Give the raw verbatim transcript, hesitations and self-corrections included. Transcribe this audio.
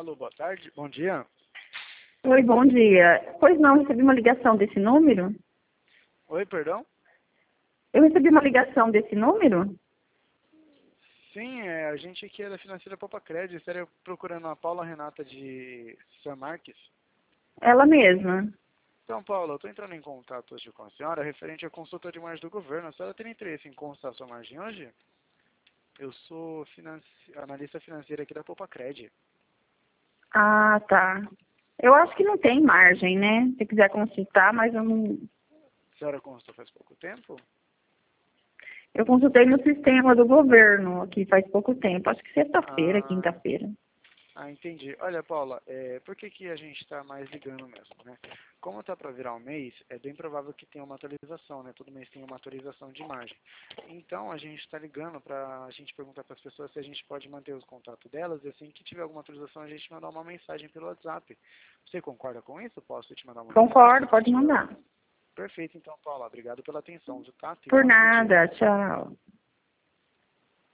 Alô, boa tarde, bom dia. Oi, bom dia. Pois não, recebi uma ligação desse número? Oi, perdão? Eu recebi uma ligação desse número? Sim, é, a gente aqui é da Financeira Poupa Crédito, estaria procurando a Paula Renata de San Marques. Ela mesma. Então, Paula, eu estou entrando em contato hoje com a senhora referente à consulta de margem do governo. A senhora tem interesse em consultar sua margem hoje? Eu sou financi... analista financeiro aqui da Poupa Crédito. Ah, tá. Eu acho que não tem margem, né? Se quiser consultar, mas eu não... A senhora consultou faz pouco tempo? Eu consultei no sistema do governo aqui faz pouco tempo. Acho que sexta-feira, Ah, quinta-feira. ah, entendi. Olha, Paula, é, por que, que a gente está mais ligando mesmo, né? Como está para virar um mês, é bem provável que tenha uma atualização, né? Todo mês tem uma atualização de margem. Então, a gente está ligando para a gente perguntar para as pessoas se a gente pode manter os contatos delas e assim que tiver alguma atualização, a gente mandar uma mensagem pelo WhatsApp. Você concorda com isso? Posso te mandar uma mensagem? Concordo, pode mandar. Perfeito, então, Paula. Obrigado pela atenção, viu, tá? Tenha um Por ótimo dia. nada, tchau.